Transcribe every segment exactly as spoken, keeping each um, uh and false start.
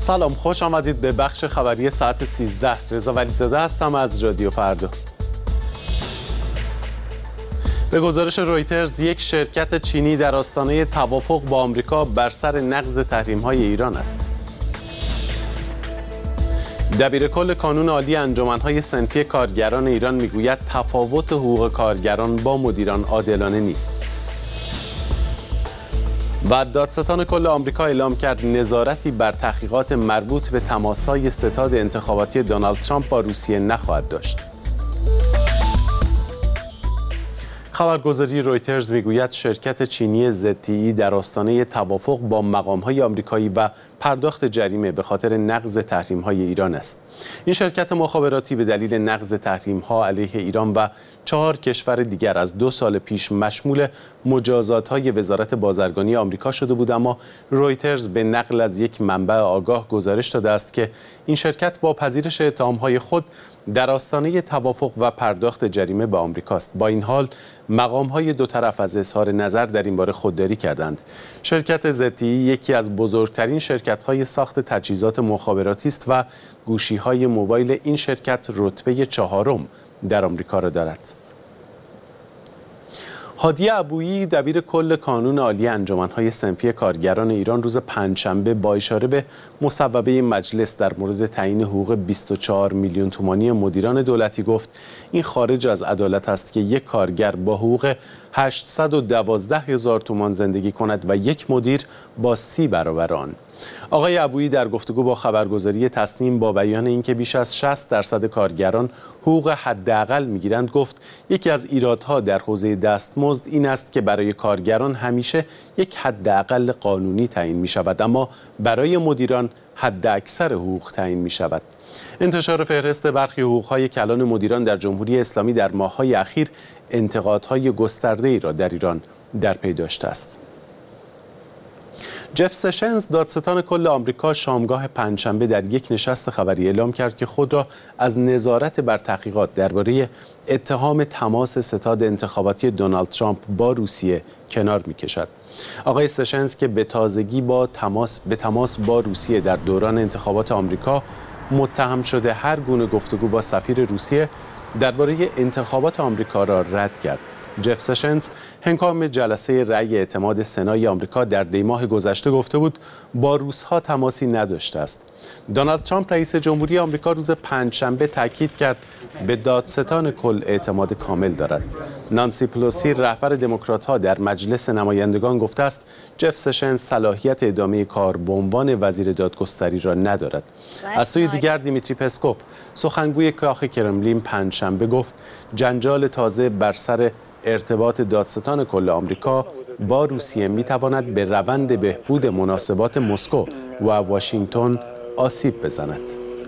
سلام، خوش آمدید به بخش خبری ساعت سیزده. رضا ولیزاده هستم از رادیو فردا. به گزارش رویترز، یک شرکت چینی در آستانه توافق با آمریکا بر سر نقض تحریم‌های ایران است. دبیرکل کانون عالی انجمن‌های صنفی کارگران ایران میگوید تفاوت حقوق کارگران با مدیران عادلانه نیست. و دادستان کل آمریکا اعلام کرد نظارتی بر تحقیقات مربوط به تماس‌های ستاد انتخاباتی دونالد ترامپ با روسیه نخواهد داشت. خبرگزاری رویترز میگوید شرکت چینی زد تی ای در آستانه توافق با مقام‌های آمریکایی و پرداخت جریمه به خاطر نقض تحریم‌های ایران است. این شرکت مخابراتی به دلیل نقض تحریم‌ها علیه ایران و چهار کشور دیگر از دو سال پیش مشمول مجازات‌های وزارت بازرگانی آمریکا شده بود، اما رویترز به نقل از یک منبع آگاه گزارش داده است که این شرکت با پذیرش اتهام‌های خود در آستانه توافق و پرداخت جریمه به آمریکاست. با این حال مقام‌های دو طرف از اظهار نظر در این باره خودداری کردند. شرکت زد تی ای یکی از بزرگترین شرکت‌های ساخت تجهیزات مخابراتی است و گوشی‌های موبایل این شرکت رتبه چهارم در آمریکا را دارد. هادی ابویی دبیر کل کانون عالی انجمن‌های صنفی کارگران ایران روز پنجشنبه با اشاره به مصوبه مجلس در مورد تعیین حقوق بیست و چهار میلیون تومانی مدیران دولتی گفت این خارج از عدالت است که یک کارگر با حقوق هشتصد و دوازده هزار تومان زندگی کند و یک مدیر با سی برابر آن. آقای ابویی در گفتگو با خبرگزاری تصنیم با بیان اینکه بیش از شصت درصد کارگران حقوق حداقل میگیرند گفت یکی از ایرادها در حوزه دستمزد این است که برای کارگران همیشه یک حداقل قانونی تعیین می شود، اما برای مدیران حداکثر حقوق تعیین می شود. انتشار فهرست برخی حقوق‌های کلان مدیران در جمهوری اسلامی در ماه‌های اخیر انتقادهای گسترده‌ای را در ایران در پی داشته است. جف سشنز دادستان کل آمریکا شامگاه پنجشنبه در یک نشست خبری اعلام کرد که خود را از نظارت بر تحقیقات درباره اتهام تماس ستاد انتخاباتی دونالد ترامپ با روسیه کنار می‌کشد. آقای سشنز که به تازگی با تماس به تماس با روسیه در دوران انتخابات آمریکا متهم شده هر گونه گفتگو با سفیر روسیه درباره انتخابات آمریکا را رد کرد. جف سشنز هنگام جلسه رأی اعتماد سنای آمریکا در دی ماه گذشته گفته بود با روس‌ها تماسی نداشته است. دونالد ترامپ رئیس جمهوری آمریکا روز پنجشنبه تاکید کرد به دادستان کل اعتماد کامل دارد. نانسی پلوسی رهبر دموکرات‌ها در مجلس نمایندگان گفته است جف سشنز صلاحیت ادامه کار به عنوان وزیر دادگستری را ندارد. از سوی دیگر دیمیتری پسکوف سخنگوی کاخ کرملین پنجشنبه گفت جنجال تازه بر سر ارتباط دادستان کل آمریکا با روسیه می‌تواند به روند بهبود مناسبات مسکو و واشنگتن آسیب بزند.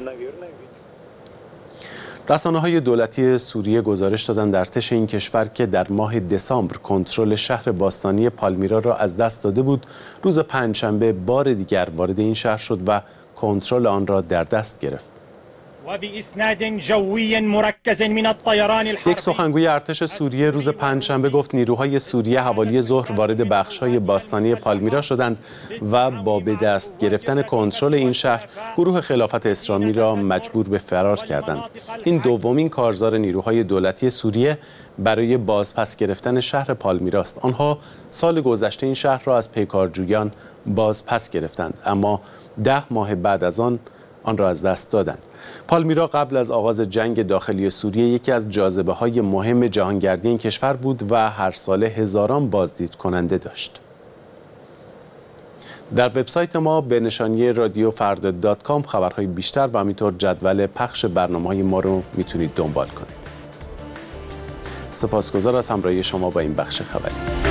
رسانه‌های دولتی سوریه گزارش دادند ارتش این کشور که در ماه دسامبر کنترل شهر باستانی پالمیرا را از دست داده بود، روز پنجشنبه بار دیگر وارد این شهر شد و کنترل آن را در دست گرفت. یک سخنگوی ارتش سوریه روز پنجشنبه گفت نیروهای سوریه حوالی ظهر وارد بخش‌های باستانی پالمیرا شدند و با به دست گرفتن کنترل این شهر گروه خلافت اسلامی را مجبور به فرار کردند. این دومین کارزار نیروهای دولتی سوریه برای بازپس گرفتن شهر پالمیرا است. آنها سال گذشته این شهر را از پیکارجویان بازپس گرفتند، اما ده ماه بعد از آن آن را از دست دادند. پالمیرا قبل از آغاز جنگ داخلی سوریه یکی از جاذبه‌های مهم جهانگردی این کشور بود و هر ساله هزاران بازدید کننده داشت. در وبسایت ما به نشانی رادیو فردا دات کام خبرهای بیشتر و همینطور جدول پخش برنامه‌های ما رو میتونید دنبال کنید. سپاسگزار از همراهی شما با این بخش خبری.